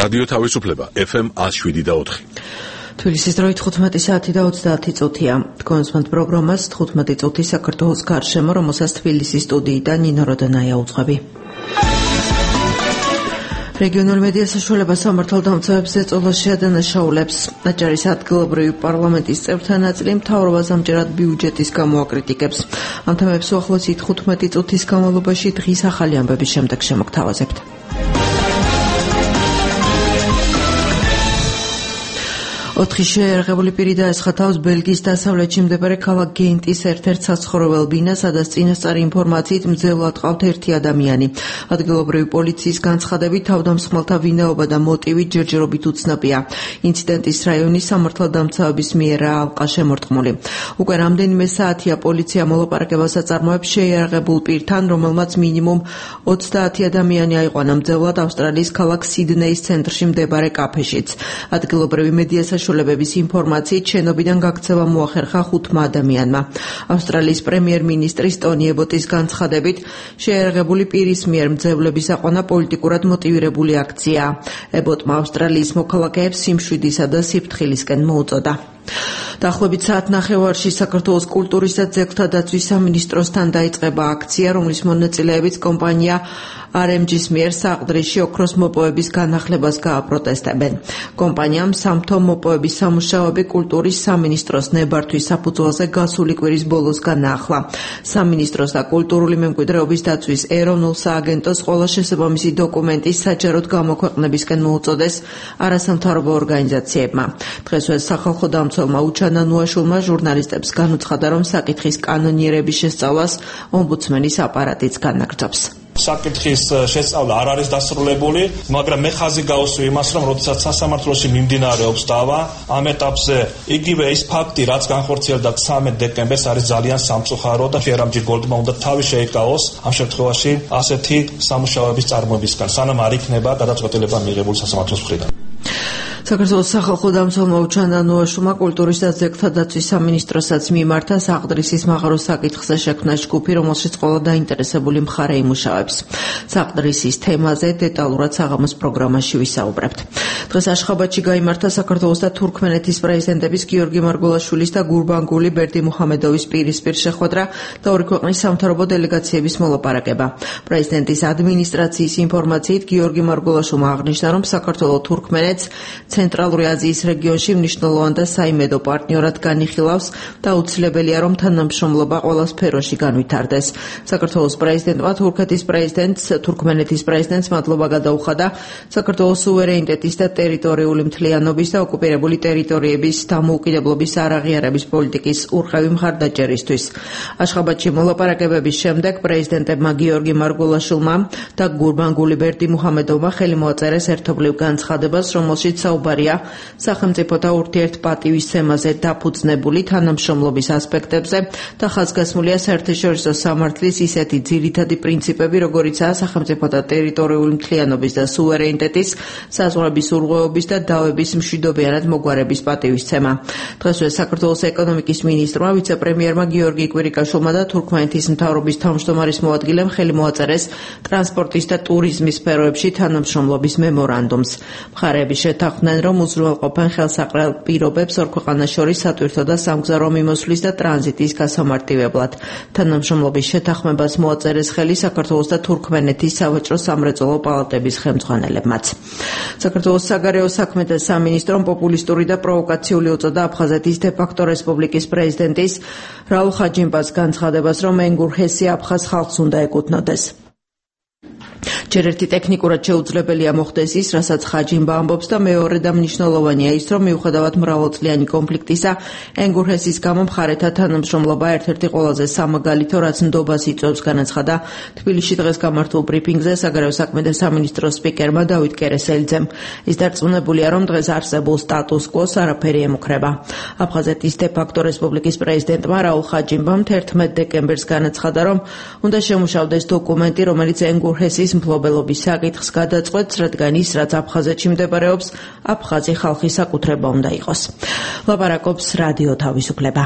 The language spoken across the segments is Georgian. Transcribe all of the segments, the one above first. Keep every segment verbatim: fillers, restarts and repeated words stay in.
რადიო თავისუფლება ეფ ემ one oh seven და four. თბილისის დროით თხუთმეტი საათი და ოცდაათი წუთია. თქვენს პროგრამას თხუთმეტი წუთი საქართველოს გარშემო, რომელსაც თბილისის სტუდიიდან ნინო როდონაია უძღვები. რეგიონული მედია საშუალება სამართალდამცავებს ეწოლა შეადანაშაულებს. აჭარის ადგილობრივი პარლამენტის წევრთა ნაწილი მთავრობას ამჯერად ბიუჯეტის გამო აკრიტიკებს. ამ თემებს უახლოესი თხუთმეტი წუთის განმავლობაში დღის ახალი ამბების შემდეგ შემოგთავაზებთ. ოთხი შეერაღებული პირი დაესხა თავს ბელგიის დასავლეთში მდებარე ქალაქ გენტის ერთ-ერთ საცხოვრებელ ბინას, სადაც წინასწარი ინფორმაციით მძევლად ყავთ ერთი ადამიანი. ადგილობრივი პოლიციის განცხადებით, თავდამსხმელთა ვინაობა და მოტივი ჯერჯერობით უცნობია. ინციდენტის რაიონის სამართალდამცავების მიერ ალყა შემორტყმული. უკვე რამდენიმე საათია პოლიცია მოლაპარაკებას აწარმოებს შეიარაღებულ პირთან, რომელმაც მინიმუმ ოცდაათი ადამიანი აიყვანა მძევლად ავსტრალიის ქალაქ სიდნეის ცენტრში მდებარე კაფეშიც. ადგილობრივი მედია საშუალებების ინფორმაციით შენობიდან გაქცევა მოახერხა ხუთმა ადამიანმა. ავსტრალიის პრემიერ-მინისტრის ტონი ებოტის განცხადებით, შეიარაღებული პირის მიერ მძევლების აყვანა პოლიტიკურად მოტივირებული აქცია. ებოტმა ავსტრალიის მოქალაქეებს სიმშვიდისა და სიფრთხილისკენ მოუწოდა. დაახლოებით საათ ნახევარში საქართველოს კულტურის და ძეგლთა დაცვის სამინისტროსთან დაიწყება აქცია, რომლის მონაწილეებით კომპანია არ ემ ჯის მიერ საყდრიში ოქროს მოპოვების განახლებას გააპროტესტებენ. კომპანიამ სამთო მოპოვების სამუშაოები კულტურის სამინისტროს ნებართვის საფუძველზე გასული კვირის ბოლოს განაახლა. სამინისტროს და კულტურული მემკვიდრეობის დაცვის ეროვნულ სააგენტოს ყველა შესაბამისი დოკუმენტის საჯაროდ გამოქვეყნებისკენ მოუწოდეს არასამთავრობო ორგანიზაციებმა. დღესვე სახალხო დამცველმა უჩანა ნუაშულმა ჟურნალისტებს განუცხადა, რომ საკითხის კანონიერების შესწავლას ომბუდსმენის აპარატიც განაგრძობს. საკითხის შესწავლა არ არის დასრულებული, მაგრამ მე ხაზი გავუსვი იმას, რომ როდესაც სასამართლოში მიმდინარეობს დავა, ამ ეტაპზე იგივე ის ფაქტი, რაც განხორციელდა ცამეტ დეკემბერს, არის ძალიან სამწუხარო და ფერამჯი გოლდმა უნდა თავი შეიკავოს ამ შემთხვევაში ასეთი სამუშაოების წარმოებისგან, სანამ არ იქნება გადაწყვეტილება მიღებული სასამართლოს მხრიდან. საქართველოს სახალხო დამცველმა უჩანა ნუაშულმა კულტურის და ძეგლთა დაცვის სამინისტროსაც მიმართა საყდრისის მაღარო საკითხზე შექმნა ჯგუფი, რომელშიც ყველა დაინტერესებული მხარე იმუშავებს. საყდრისის თემაზე დეტალურად საღამოს პროგრამაში ვისაუბრებთ. დღეს აშხაბადში გაიმართა საქართველოს და თურქმენეთის პრეზიდენტების გიორგი მარგველაშვილის და გურბანგული ბერდიმუჰამედოვის პირისპირ შეხვედრა და ორი ქვეყნის სამთავრობო დელეგაციების მოლაპარაკება. პრეზიდენტის ადმინისტრაციის ინფორმაციით გიორგი მარგველაშვილმა აღნიშნა, რომ საქართველო თურქმენეთს ცენტრალური აზიის რეგიონში მნიშვნელოვან და საიმედო პარტნიორად განიხილავს და აუცილებელია, რომ თანამშრომლობა ყველა სფეროში განვითარდეს. საქართველოს პრეზიდენტმა თურქეთის პრეზიდენტს, თურქმენეთის პრეზიდენტს მადლობა გადაუხადა საქართველოს სუვერენიტეტის და ტერიტორიული მთლიანობის და ოკუპირებული ტერიტორიების დამოუკიდებლობის არაღიარების პოლიტიკის ურყევი მხარდაჭერისთვის. აშხაბადში მოლაპარაკებების შემდეგ პრეზიდენტებმა გიორგი მარგველაშვილმა და გურბანგული ბერდიმუჰამედოვმა ხელი მოაწერეს ერთობლივ განცხადებას, რომელშიც საუბარია სახელმწიფოთა ურთიერთპატივისცემაზე დაფუძნებული თანამშრომლობის ასპექტებზე და ხაზგასმულია საერთაშორისო სამართლის ისეთი ძირითადი პრინციპები, როგორიცაა სახელმწიფოთა ტერიტორიული მთლიანობის და სუვერენიტეტის, საზღვრების ურღვეობის და დავების მშვიდობიანად მოგვარების პატივისცემა. დღესვე საქართველოს ეკონომიკის მინისტრმა, ვიცე-პრემიერმა გიორგი კვირიკაშვილმა და თურქმენეთის მთავრობის თავმჯდომარის მოადგილემ ხელი მოაწერეს ტრანსპორტის და ტურიზმის სფეროებში თანამშრომლობის მემორანდუმს. მხარეები შეთანხმდნენ, რომ უზრუნველყოფენ ხელსაყრელ პირობებს ორ ქვეყანას შორის სატვირთო და სამგზავრო მიმოსვლის და ტრანზიტის გასამარტივებლად. თანამშრომლობის შეთანხმებას მოაწერეს ხელი საქართველოს და თურქმენეთის სავაჭრო სამრეწველო პალატების ხელმძღვანელებმაც. საქართველოს საგარეო საქმეთა სამინისტრომ პოპულისტური და პროვოკაციული უწოდა აფხაზეთის დე-ფაქტო რესპუბლიკის პრეზიდენტის რაულ ხაჯიმბას განცხადებას, რომ ენგურჰესი აფხაზ ხალხს უნდა ეკუთვნოდეს. ჯერ ერთი ტექნიკურად შეუძლებელია მოხდეს ის, რასაც ხაჯიმბა ამბობს და მეორე და მნიშვნელოვანია ის, რომ მიუხედავად მრავალწლიანი კონფლიქტისა, ენგურჰესის გამო მხარეთა თანამშრომლობა ერთ-ერთი ყველაზე სამაგალითო, რაც ნდობას იწვევს, განაცხადა თბილისში დღეს გამართულ ბრიფინგზე საგარეო საქმეთა სამინისტროს სპიკერმა დავით კერესელიძემ. ის დარწმუნებულია, რომ დღეს არსებულ სტატუს კვოს არაფერი ემუქრება. აფხაზეთის დე-ფაქტო რესპუბლიკის პრეზიდენტმა რაულ ხაჯიმბამ თერთმეტ დეკემბერს განაცხადა, რომ უნდა შემუშავდეს დოკუმენტი, რომელიც ენგურჰესის მფლობელობის საკითხს გადაწყვეტს, რადგან ის, რაც აფხაზეთში მდებარეობს, აფხაზი ხალხის საკუთრება უნდა იყოს. ლაპარაკობს რადიო თავისუფლება.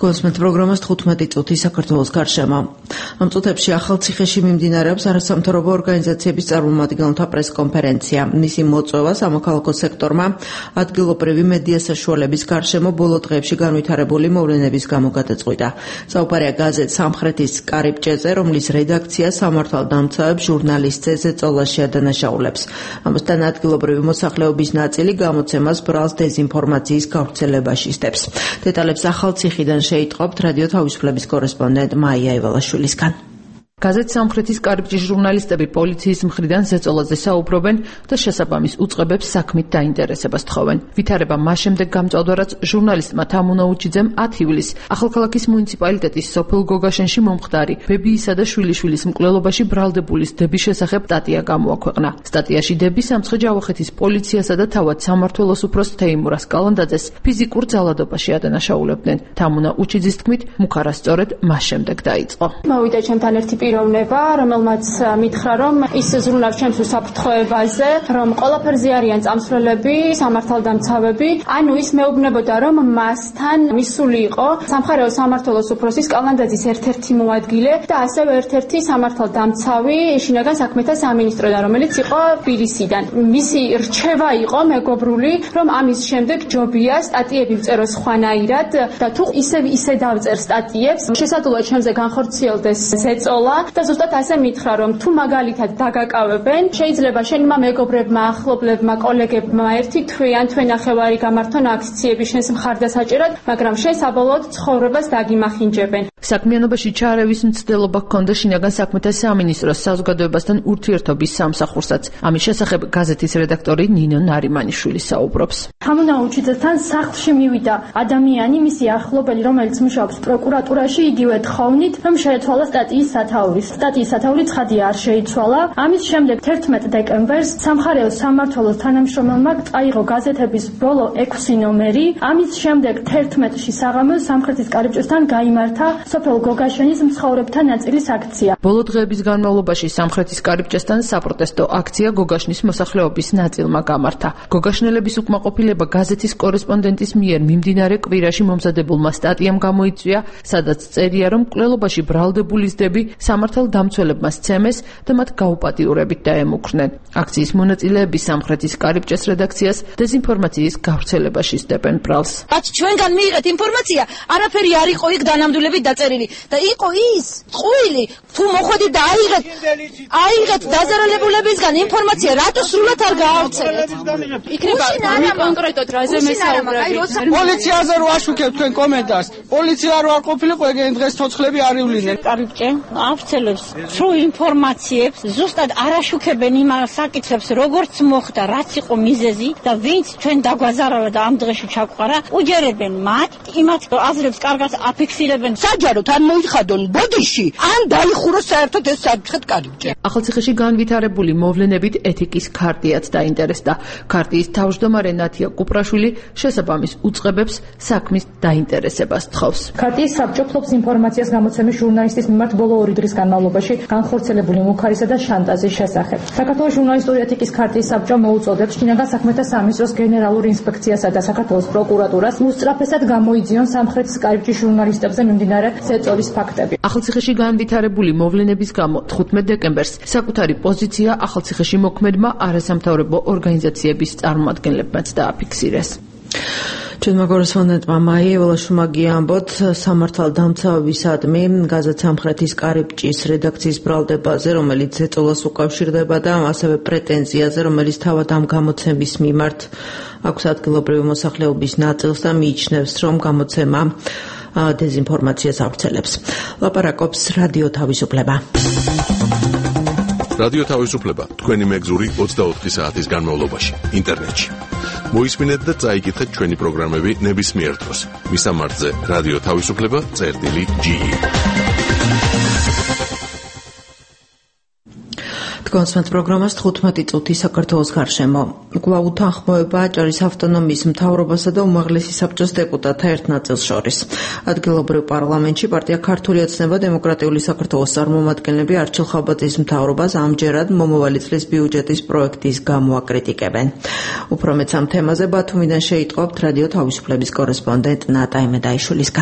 Თქვენს პროგრამას თხუთმეტი წუთი საქართველოს გარშემო. ამ წუთებში ახალციხეში მიმდინარეობს არასამთავრობო ორგანიზაციების წარმომადგენელთა პრესკონფერენცია. მისი მოწვევა სამოქალაქო სექტორმა ადგილობრივი მედია საშუალების გარშემო ბოლო დღეებში განვითარებული მოვლენების გამო გადაწყვიტა. საუბარია გაზეთ სამხრეთის კარიბჭეზე, რომლის რედაქცია სამართალდამცავებს ჟურნალისტზე ზეწოლაში ადანაშაულებს. ამასთან ადგილობრივი მოსახლეობის ნაწილი გამოცემას ბრალს დეზინფორმაციის გავრცელებაში სდებს. დეტალებს ახალციხიდან შეიტყობთ რადიო თავისუფლების კორესპონდენტ მაია ევალაშვილისგან. გაზეთ სამხრეთის კარიბჭის ჟურნალისტები პოლიციის მხრიდან ზეწოლაზე საუბრობენ და შესაბამის უწყებებს საქმით დაინტერესებას თხოვენ. ვითარება მას შემდეგ გამწვავდა, რაც ჟურნალისტმა თამუნა უჩიძემ ათი ივლისს ახალქალაქის მუნიციპალიტეტის სოფელ გოგაშენში მომხდარი ბებიისა და შვილიშვილის მკვლელობაში ბრალდებულის დების შესახებ სტატია გამოაქვეყნა. სტატიაში დები სამცხე ჯავახეთის პოლიციასა და თავად სამმართველოს უფროს თეიმურ ასკალანდაძეს ფიზიკურ ძალადობაში ადანაშაულებდნენ. თამუნა უჩიძის თქმით, მუქარა სწორედ მას შემდეგ დაიწყო. მოვიდა ჩემთან ერთი პიროვნება, რომელმაც მითხრა, რომ ის ზრუნავს ჩემს უსაფრთხოებაზე, რომ ყველაფერზე არიან წამსვლელები, სამართალდამცავები. ანუ ის მეუბნებოდა, რომ მასთან მისული იყო სამხარეო სამმართველოს უფროსის კალანდაძის ერთ-ერთი მოადგილე და ასევე ერთ-ერთი სამართალდამცავი შინაგან საქმეთა სამინისტროდან, რომელიც იყო თბილისიდან. მისი რჩევა იყო მეგობრული, რომ ამის შემდეგ ჯობია სტატიები ვწეროს ხვანაირად და თუ ისევ ისე დავწერ სტატიებს, შესაძლოა ჩემზე განხორციელდეს ზეწოლა და ზუსტად ასე მითხრა, რომ თუ მაგალითად დაგაკავებენ, შეიძლება შენმა მეგობრებმა, ახლობლებმა, კოლეგებმა ერთი თვე ან თვე ნახევარი გამართონ აქციები შენს მხარდასაჭერად, მაგრამ შენ საბოლოოდ ცხოვრებას დაგიმახინჯებენ. საქმიანობაში ჩარევის მცდელობა ჰქონდა შინაგან საქმეთა სამინისტროს საზოგადოებასთან ურთიერთობის სამსახურსაც. ამის შესახებ გაზეთის რედაქტორი ნინო ნარიმანიშვილი საუბრობს. თამუნა უჩიძესთან სახლში მივიდა ადამიანი, მისი ახლობელი, რომელიც მუშაობს პროკურატურაში, იგივე თხოვნით, რომ შეეცვალა სტატიის სათაური. სტატიის სათაური ცხადია არ შეიცვალა. ამის შემდეგ თერთმეტ დეკემბერს სამხარეო სამმართველოს თანამშრომელმა წაიღო გაზეთების ბოლო ექვსი ნომერი. ამის შემდეგ თერთმეტში საღამოს სამხრეთის კარიბჭესთან გაიმართა სოფელ გოგაშენის მცხოვრებთა ნაწილის აქცია. ბოლო დღეების განმავლობაში სამხრეთის კარიბჭესთან საპროტესტო აქცია გოგაშნის მოსახლეობის ნაწილმა გამართა. გოგაშნელების უკმაყოფილება გაზეთის კორესპონდენტის მიერ მიმდინარე კვირაში მომზადებულმა სტატიამ გამოიწვია, სადაც წერია, რომ მკვლელობაში ბრალდებულის დები სამართალდამცველებმა სცემეს და მათ გაუპატიურებით დაემუქრნენ. აქციის მონაწილეები სამხრეთის კარიბჭეს რედაქციას დეზინფორმაციის გავრცელებაში სდებენ ბრალს. რაც ჩვენგან მიიღეთ ინფორმაცია, არაფერი არ იყო იქ დანამდვილებით დაწერილი და იყო ის წყვილი, თუ მოხვედით და აიღეთ აიღეთ დაზარალებულებისგან ინფორმაცია, რატო სრულად არ გაავრცელეთ? იქნება კონკრეტულად რაზე მესაუბრები. პოლიციაზე რო აშუქებთ თქვენ კომენტარს, პოლიცია რო არ ყოფილიყო, ეგენ დღეს ცოცხლები არ ივლნენ. კარიბჭე ავრცელებს სრულ ინფორმაციებს, ზუსტად არ აშუქებენ იმ საკითხებს, როგორც მოხდა, რაც იყო მიზეზი და ვინც ჩვენ დაგვაზარავა და ამ დღეში ჩაგვყარა, უჯერებენ მათ, იმათ აზრებს კარგად აფიქსირებენ. საჯაროდ არ მოიხადონ ბოდიში, ან დაიხუროს საერთოდ ეს საკითხად კარიბჭე. ახალციხეში განვითარებული მოვლენებით ეთიკის ქარტიაც დაინტერესდა. ქარტიის თავმჯდომარე ნათია კუპრაშვილი შესაბამის უწყებებს საქმის დაინტერესებას თხოვს. ქარტიის საბჭო ფლობს ინფორმაციას გამოცემის ჟურნალისტის მიმართ ბოლო ორი დღის განმავლობაში განხორციელებული მუქარისა და შანტაჟის შესახებ. საქართველოს ჟურნალისტური ეთიკის ქარტიის საბჭო მოუწოდებს შინაგან საქმეთა სამინისტროს გენერალურ ინსპექციასა და საქართველოს პროკურატურას უსწრაფესად გამოიძიონ სამხრეთის კარიბჭის ჟურნალისტებზე მიმდინარე ზეწოლის ფაქტები. ახალციხეში განვითარებული მოვლენების გამო თხუთმეტ დეკემბერს საკუთარი პოზიცია ახალციხეში მოქმედმა არასამთავრობო ორგანიზაციების წარმომადგენლებმაც დააფიქსირეს. ჩვენმა კორესპონდენტმა მაია ევალაშვილმა ამბოთ სამართალდამცავებისადმი გაზეთ სამხრეთის კარიბჭის რედაქციის ბრალდებაზე, რომელიც ზეწოლას უკავშირდება და ასევე პრეტენზიაზე, რომელიც თავად ამ გამოცემის მიმართ აქვს ადგილობრივი მოსახლეობის ნაწილს და მიიჩნევს, რომ გამოცემა დეზინფორმაციას ავრცელებს. ლაპარაკობს რადიო თავისუფლება. რადიო თავისუფლება თქვენი მეგზური ოცდაოთხი საათის განმავლობაში ინტერნეტში. მოისმინეთ და წაიკითხეთ ჩვენი პროგრამები ნებისმიერ დროს. მისამართზე რადიო თავისუფლება წერტილი ჯი. თქვენს პროგრამას თხუთმეტი წუთი საქართველოს გარშემო. კვლავ უთანხმოება აჭარის ავტონომიის მთავრობასა და უმაღლესი საბჭოს დეპუტატთა ერთ ნაწილს შორის. ადგილობრივ პარლამენტში პარტია ქართული ოცნება დემოკრატიული საქართველოს წარმომადგენლები არჩილ ხაბაძის მთავრობას ამჯერად მომავალი წლის ბიუჯეტის პროექტის გამო აკრიტიკებენ. უფრო მეც ამ თემაზე ბათუმიდან შეიტყობთ რადიო თავისუფლების კორესპონდენტ ნატა იმედაიშვილისგან.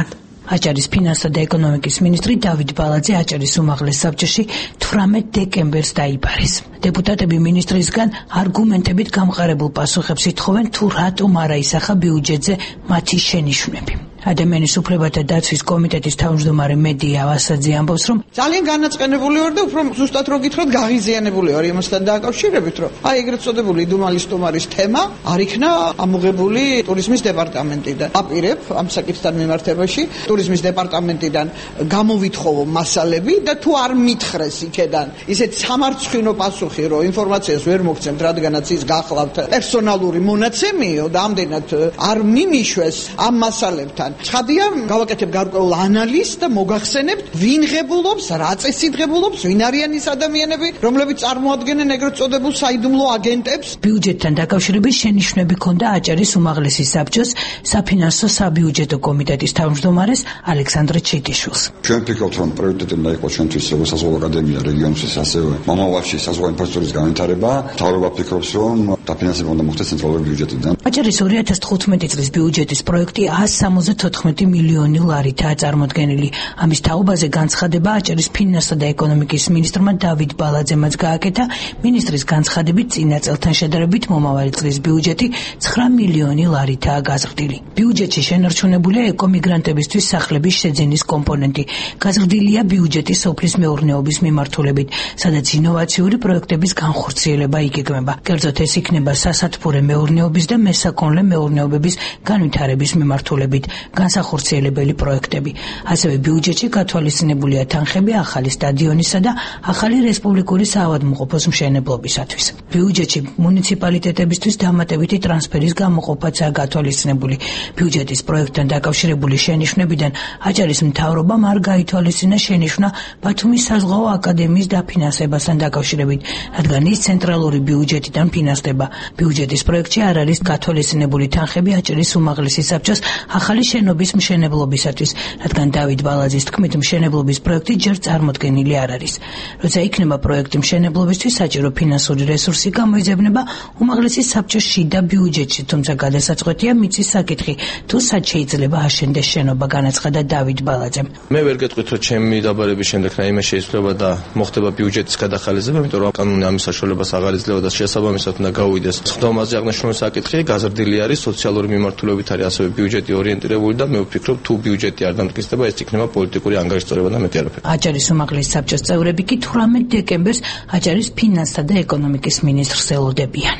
აჭარის ფინანსთა და ეკონომიკის მინისტრი დავით ბალაძე აჭარის უმაღლეს საბჭოში თვრამეტ დეკემბერს დაიბარეს. დეპუტატები მინისტრისგან არგუმენტებით გამყარებულ პასუხებს ითხოვენ, თუ რატომ არ აისახა ბიუჯეტზე მათი შენიშვნები. ადამიანის უფლებათა დაცვის კომიტეტის თავმჯდომარე მედია ვასაძე ამბობს, რომ ძალიან განაწყენებული ვარ და უფრო ზუსტად რო გითხრათ, გაღიზიანებული ვარ იმასთან დაკავშირებით, რომ აი ეგრეთ წოდებული იდუმალის სტუმარის თემა არ იქნა ამოღებული ტურიზმის დეპარტამენტიდან. აპირებ ამ საკითხთან მიმართებაში ტურიზმის დეპარტამენტიდან გამოვითხოვო მასალები და თუ არ მითხრეს იქედან ისეთ სამარცხვინო პასუხი, რომ ინფორმაციას ვერ მოგცემთ, რადგანაც ის გახლავთ პერსონალური მონაცემიო და ამდენად არ მიმიშვეს ამ მასალებთან. ცხადია, გავაკეთებ გარკვეულ ანალიზს და მოგახსენებთ, ვინ ღებულობს, რა წესით ღებულობს, ვინ არიან ის ადამიანები, რომლებიც წარმოადგენენ ეგრეთ წოდებულ საიდუმლო აგენტებს. ბიუჯეტთან დაკავშირებით შენიშვნები ჰქონდა აჭარის უმაღლესი საბჭოს საფინანსო საბიუჯეტო კომიტეტის თავმჯდომარეს ალექსანდრე ჩიტიშვილს. ჩვენ ვფიქრობთ, რომ პრიორიტეტი უნდა იყოს ჩვენთვის როგორც საზღვაო აკადემია რეგიონისთვის, ასევე მომავალში საზღვაო ინფრასტრუქტურის განვითარება. მთავრობა ფიქრობს, რომ დაფინანსება უნდა მოხდეს ცენტრალური ბიუჯეტიდან. აჭარის ორი ათას თხუთმეტი წლის ბიუჯეტის პროექტი εκατს სამოცდათოთხმეტი მილიონი ლარითაა წარმოდგენილი. ამის თაობაზე განცხადება აჭარის ფინანსთა და ეკონომიკის მინისტრმა დავით ბალაძემაც გააკეთა. მინისტრის განცხადებით წინა წელთან შედარებით მომავალი წლის ბიუჯეტი ცხრა მილიონი ლარითაა გაზრდილი. ბიუჯეტში შენარჩუნებულია ეკომიგრანტებისთვის სახლების შეძენის კომპონენტი. გაზრდილია ბიუჯეტი სოფლის მეურნეობის მიმართულებით, სადაც ინოვაციური პროექტების განხორციელება იგეგმება. კერძოდ ეს იქნება სასათბურე მეურნეობის და მესაქონლე მეურნეობების განვითარების მიმართულებით განსახორციელებელი პროექტები. ასევე ბიუჯეტში გათვალისწინებულია თანხები ახალი სტადიონისა და ახალი რესპუბლიკური საავადმყოფოს მშენებლობისათვის. ბიუჯეტში მუნიციპალიტეტებისთვის დამატებითი ტრანსფერის გამოყოფაცაა გათვალისწინებული. ბიუჯეტის პროექტთან დაკავშირებული შენიშვნებიდან აჭარის მთავრობამ არ გაითვალისწინა შენიშვნა ბათუმის საზღვაო აკადემიის დაფინანსებასთან დაკავშირებით, რადგან ის ცენტრალური ბიუჯეტიდან ფინანსდება. ბიუჯეტის პროექტში არ არის გათვალისწინებული თანხები აჭარის უმაღლესი საბჭოს ახალი შენობის მშენებლობისათვის, რადგან დავით ბალაძის თქმით, მშენებლობის პროექტი ჯერ წარმოდგენილი არ არის. როცა იქნება პროექტი მშენებლობისთვის საჭირო ფინანსური რესურსი გამოიძებნება უმაღლესი საბჭოს შიდა ბიუჯეტში, თუმცა გადასაწყვეტია მიწის საკითხი, თუ სად შეიძლება აშენდეს შენობა, განაცხადა დავით ბალაძემ. მე ვერ გეტყვით, რომ ჩემი დაბარების შემდეგ რაიმე შეიცვლება და მოხდება ბიუჯეტის გადახალისება, იმიტომ რომ კანონი ამის საშუალებას აღარ იძლევა და შესაბამისად უნდა გაუვიდეს. სხდომაზე აღნიშნული საკითხი გაზრდილი არის, სოციალური მიმართულებით არის ასევე ბიუჯეტი ორიენტირებული და მე ვფიქრობ, თუ ბიუჯეტი არ დამტკიცდება, ეს იქნება პოლიტიკური ანგარიშწორება და მეტი არაფერი. აჭარის უმაღლესი საბჭოს წევრები კი თვრამეტ დეკემბერს აჭარის ფინანსთა და ეკონომიკის მინისტრს ელოდებიან.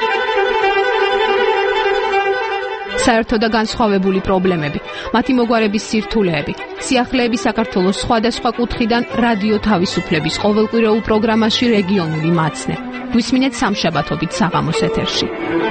საერთო და განსხვავებული პრობლემები, მათი მოგვარების სირთულეები, სიახლეები საქართველოს სხვადასხვა კუთხიდან რადიო თავისუფლების ყოველკვირეულ პროგრამაში რეგიონული მაცნე. გვისმინეთ სამშაბათობით საღამოს ეთერში.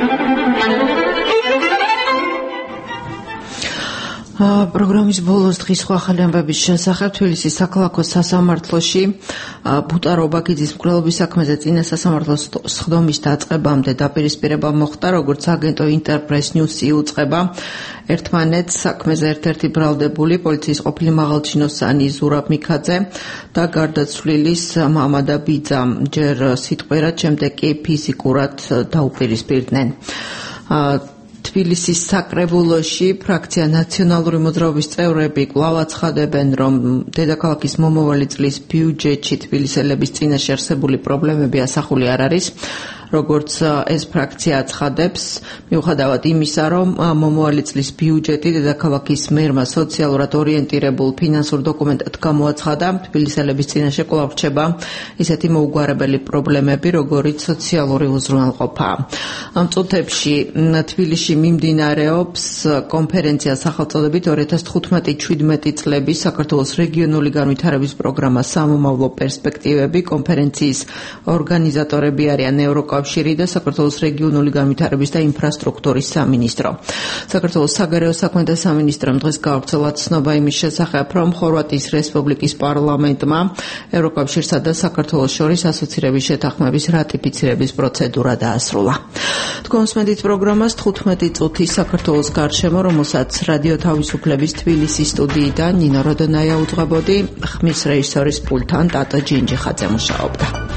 პროგრამის ბოლოს დღის სხვა ახალი ამბების შესახებ თბილისის საქალაქო სასამართლოში ბუტარობა გიძის მკვლელობის საქმეზე წინა სასამართლოს სხდომის დაწყებამდე დაპირისპირება მოხდა, როგორც აგენტო ინტერპრეს ნიუსი უწყება ერთმანეთს საქმეზე ერთ-ერთი ბრალდებული პოლიციის ყოფილი მაღალჩინოსანი ზურაბ მიქაძე და გარდაცვლილის მამა და ბიძა ჯერ სიტყვიერად, შემდეგ კი ფიზიკურად დაუპირისპირდნენ. თბილისის საკრებულოში ფრაქცია ნაციონალური მოძრაობის წევრები კვლავ აცხადებენ, რომ დედაქალაქის მომავალი წლის ბიუჯეტში თბილისელების წინაშე არსებული პრობლემები ასახული არ არის. როგორც ეს ფრაქცია აცხადებს, მიუხედავად იმისა, რომ მომავალი წლის ბიუჯეტი დედაქალაქის მერმა სოციალურად ორიენტირებულ ფინანსურ დოკუმენტად გამოაცხადა, თბილისელების წინაშე კვლავ რჩება ისეთი მოუგვარებელი პრობლემები, როგორიც სოციალური უზრუნველყოფა. ამ წუთებში თბილისში მიმდინარეობს კონფერენცია სახელწოდებით ორი ათას თხუთმეტი შვიდმეტი წლების საქართველოს რეგიონული განვითარების პროგრამა სამომავლო პერსპექტივები. კონფერენციის ორგანიზატორები არიან ევროკავშირი და საქართველოს რეგიონული განვითარების და ინფრასტრუქტურის სამინისტრო. საქართველოს საგარეო საქმეთა სამინისტრომ დღეს გაავრცელა ცნობა იმის შესახებ, რომ ხორვატიის რესპუბლიკის პარლამენტმა ევროკავშირსა და საქართველოს შორის ასოცირების შეთანხმების რატიფიცირების პროცედურა დაასრულა. თქვენ უსმენთ პროგრამას თხუთმეტი წუთი საქართველოს გარშემო, რომელსაც რადიო თავისუფლების თბილისის სტუდიიდან ნინო როდონაია უძღვებოდი, ხმის რეჟისორის პულტთან ტატო ჯინჯიხაძე მუშაობდა.